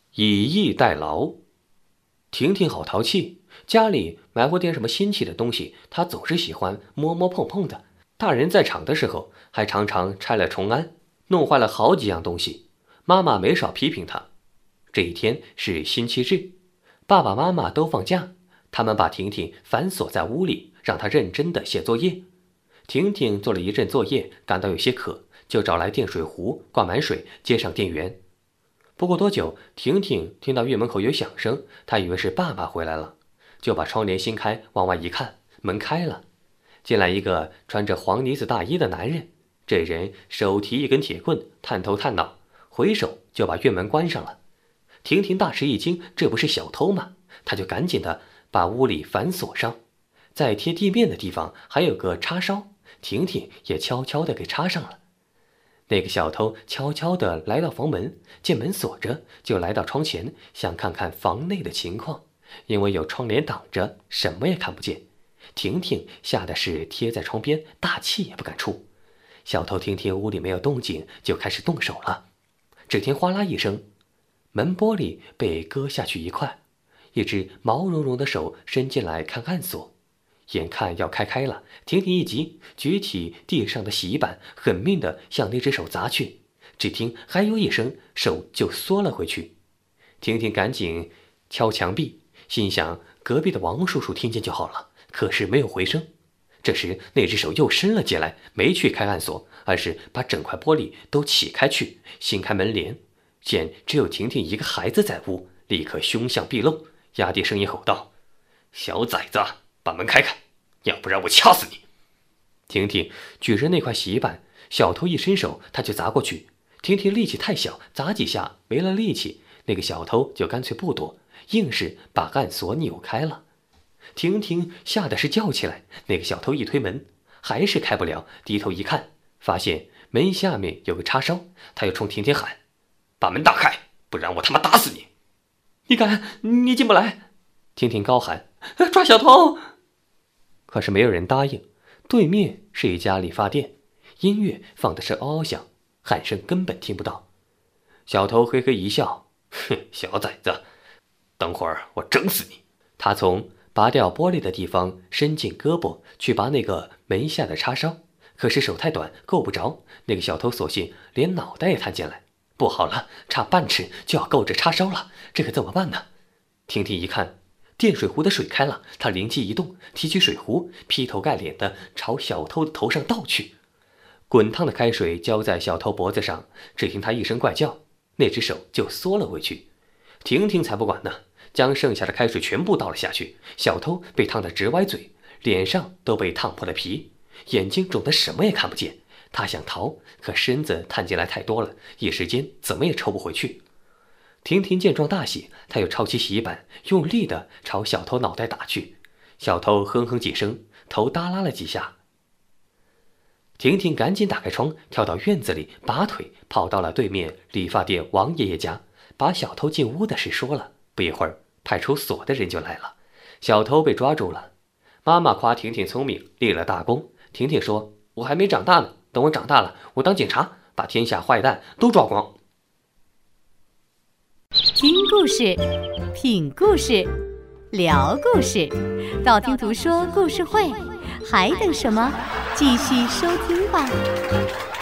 以逸待劳。婷婷好淘气，家里买过点什么新奇的东西，她总是喜欢摸摸碰碰的。大人在场的时候，还常常拆了重安，弄坏了好几样东西。妈妈没少批评她。这一天是星期日，爸爸妈妈都放假，他们把婷婷反锁在屋里，让她认真的写作业。婷婷做了一阵作业，感到有些渴，就找来电水壶，灌满水，接上电源。不过多久，婷婷听到院门口有响声，她以为是爸爸回来了，就把窗帘掀开，往外一看，门开了，进来一个穿着黄呢子大衣的男人。这人手提一根铁棍，探头探脑，回手就把院门关上了。婷婷大吃一惊，这不是小偷吗？她就赶紧的把屋里反锁上，在贴地面的地方还有个插烧，婷婷也悄悄的给插上了。那个小偷悄悄地来到房门，见门锁着，就来到窗前，想看看房内的情况。因为有窗帘挡着，什么也看不见。婷婷吓得是贴在窗边，大气也不敢出。小偷听听屋里没有动静，就开始动手了。只听哗啦一声，门玻璃被割下去一块，一只毛茸茸的手伸进来看暗锁。眼看要开了，婷婷一急，举起地上的洗衣板，狠命地向那只手砸去。只听“哎呦”一声，手就缩了回去。婷婷赶紧敲墙壁，心想隔壁的王叔叔听见就好了，可是没有回声。这时那只手又伸了进来，没去开暗锁，而是把整块玻璃都起开去，掀开门帘，见只有婷婷一个孩子在屋，立刻凶相毕露，压低声音吼道：“小崽子，把门开开，要不然我掐死你！”婷婷举着那块洗衣板，小偷一伸手，他就砸过去。婷婷力气太小，砸几下没了力气，那个小偷就干脆不躲，硬是把暗锁扭开了。婷婷吓得是叫起来，那个小偷一推门，还是开不了，低头一看，发现门下面有个插烧，他又冲婷婷喊：“把门打开，不然我他妈打死你！”“你敢？你进不来！”婷婷高喊：“抓小偷！”可是没有人答应。对面是一家理发店，音乐放的是嗷嗷响，喊声根本听不到。小偷嘿嘿一笑：“哼，小崽子，等会儿我整死你！”他从拔掉玻璃的地方伸进胳膊去拔那个门下的插烧，可是手太短，够不着。那个小偷索性连脑袋也探进来。不好了，差半尺就要够着插烧了，这可怎么办呢？婷婷一看，电水壶的水开了，她灵机一动，提起水壶，劈头盖脸的朝小偷的头上倒去。滚烫的开水浇在小偷脖子上，只听他一声怪叫，那只手就缩了回去。婷婷才不管呢，将剩下的开水全部倒了下去。小偷被烫得直歪嘴，脸上都被烫破了皮，眼睛肿得什么也看不见。他想逃，可身子探进来太多了，一时间怎么也抽不回去。婷婷见状大喜，她又抄起洗衣板，用力地朝小偷脑袋打去。小偷哼哼几声，头耷拉了几下。婷婷赶紧打开窗，跳到院子里，拔腿跑到了对面理发店王爷爷家，把小偷进屋的事说了。不一会儿，派出所的人就来了，小偷被抓住了。妈妈夸婷婷聪明，立了大功。婷婷说：“我还没长大呢，等我长大了，我当警察，把天下坏蛋都抓光。” 听故事，品故事，聊故事，道听途说故事会，还等什么？继续收听吧。